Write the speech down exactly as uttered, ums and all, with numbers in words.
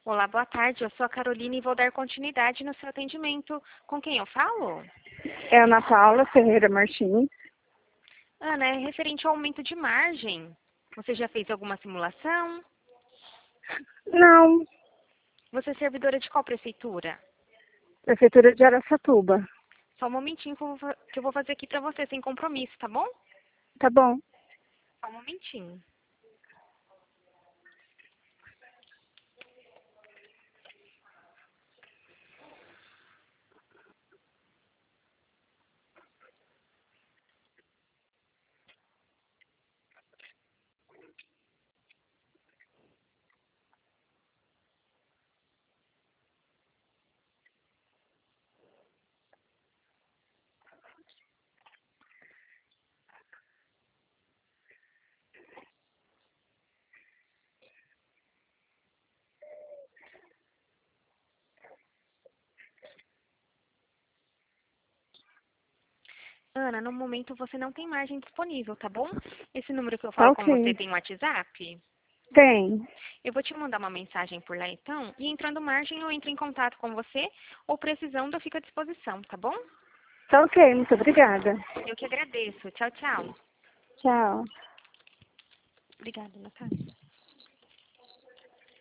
Olá, boa tarde. Eu sou a Carolina e vou dar continuidade no seu atendimento. Com quem eu falo? É a Ana Paula Ferreira Martins. Ana, é referente ao aumento de margem. Você já fez alguma simulação? Não, Você é servidora de qual prefeitura? Prefeitura de Araçatuba. Só um momentinho que eu vou, fa- que eu vou fazer aqui pra você, sem compromisso, tá bom? Tá bom. Só um momentinho. Ana, no momento você não tem margem disponível, tá bom? Esse número que eu Tá falo com você ok. tem WhatsApp? Tem. Eu vou te mandar uma mensagem por lá então, e entrando margem eu entro em contato com você, ou precisando eu fico à disposição, tá bom? Tá ok, muito obrigada. Eu que agradeço. Tchau, tchau. Tchau. Obrigada, Natália.